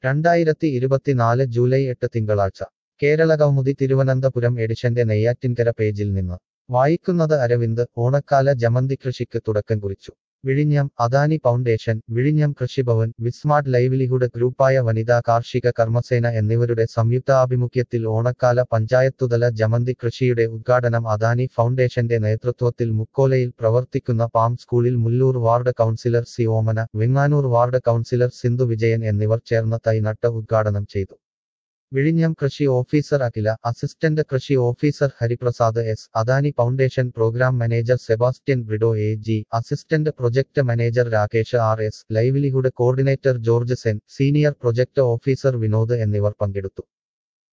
2024 July 8 തിങ്കളാഴ്ച കേരളകൗമുദി തിരുവനന്തപുരം എഡിഷന്റെ നെയ്യാറ്റിൻകര പേജിൽ നിന്ന് വായിക്കുന്നത് അരവിന്ദ്. ഓണക്കാല ജമന്തി കൃഷിക്ക് തുടക്കം കുറിച്ചു. വിഴിഞ്ഞം. അദാനി ഫൗണ്ടേഷൻ, വിഴിഞ്ഞം കൃഷിഭവൻ, വിസ്മാർട്ട് ലൈവ്ലിഹുഡ് ഗ്രൂപ്പായ വനിതാ കാർഷിക കർമ്മസേന എന്നിവരുടെ സംയുക്താഭിമുഖ്യത്തിൽ ഓണക്കാല പഞ്ചായത്തുതല ജമന്തി കൃഷിയുടെ ഉദ്ഘാടനം അദാനി ഫൗണ്ടേഷന്റെ നേതൃത്വത്തിൽ മുക്കോലയിൽ പ്രവർത്തിക്കുന്ന പാം സ്കൂളിൽ Mullur ward councillor C Omana, Venganoor ward councillor Sindhu Vijayan എന്നിവർ ചേർന്ന് തൈ നട്ട് ഉദ്ഘാടനം ചെയ്തു. വിഴിഞ്ഞം കൃഷി ഓഫീസർ അഖില, അസിസ്റ്റന്റ് കൃഷി officer Hariprasad S, Adani foundation programme manager Sebastian Brido A G, assistant project manager Rakesh R S, livelihood coordinator George Sen, senior project officer Vinod എന്നിവർ പങ്കെടുത്തു.